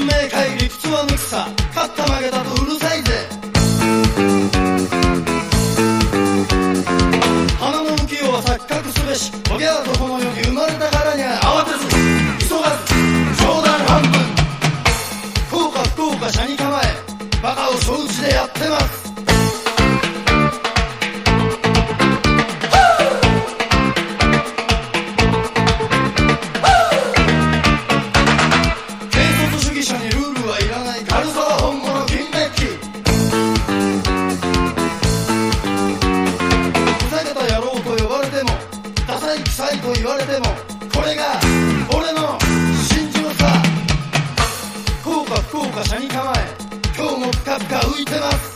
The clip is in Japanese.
明快理屈は抜きさ、勝った負けたとうるさいぜ。花の浮世は錯覚すべし、おぎゃーとこの世に生まれたからには慌てず急がず冗談半分、効果不効果車に構え、バカを承知でやってます。軽さは本物金メッキ、ふざけた野郎と呼ばれても、ダサい臭いと言われても、これが俺の真珠さ。効果不効果車に構え、今日もプカプカ浮いてます。